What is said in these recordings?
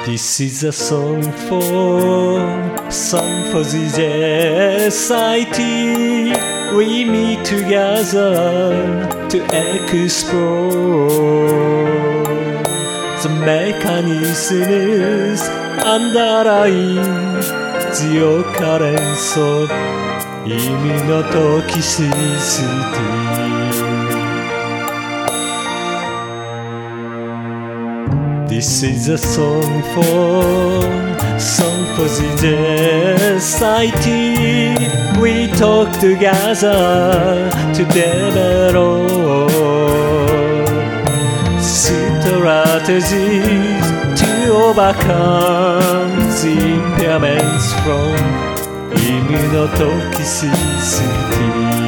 This is a song for the society. We meet together to explore the mechanisms underlying the occurrence of immunotoxicity. This is a song for the society. We talk together to develop strategies to overcome the impairments from immunotoxicity.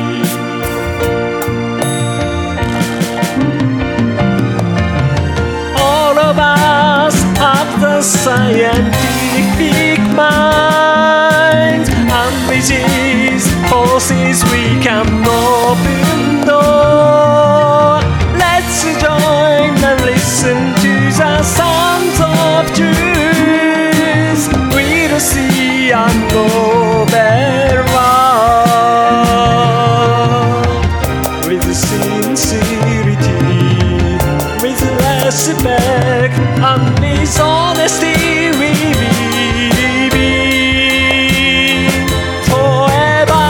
Have the scientific mind, and with these forces we can open door. Let's join and listen to the sounds of truth. We'll see and go better with sincerity, with respect, and with honesty. We believe forever.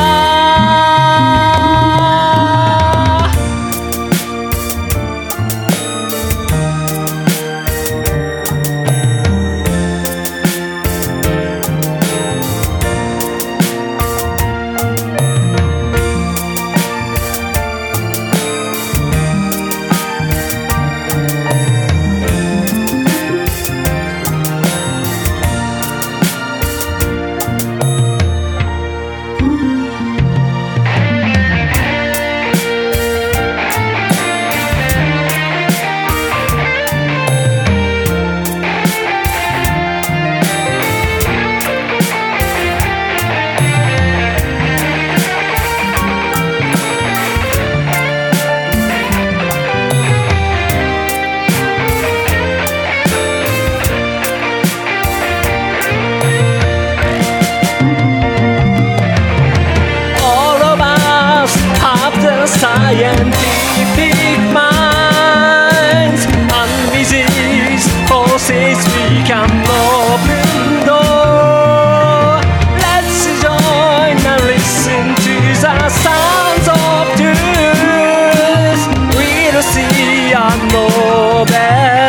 Scientific minds, and with these forces we can open door. Let's join and listen to the sounds of truth. We'll see a noble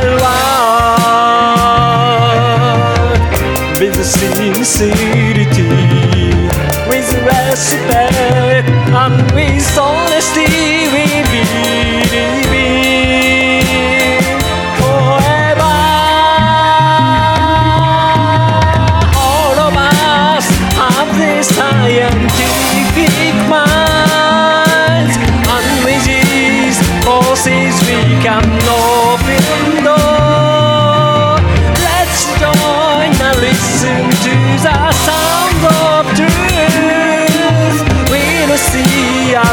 world with sincerity, with respect, and with honesty. We believe forever. All of us have this scientific minds, and with these forces we can open door. Let's join and listen to the sound of truth. We'll see a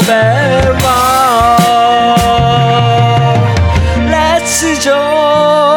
noble world. Let's join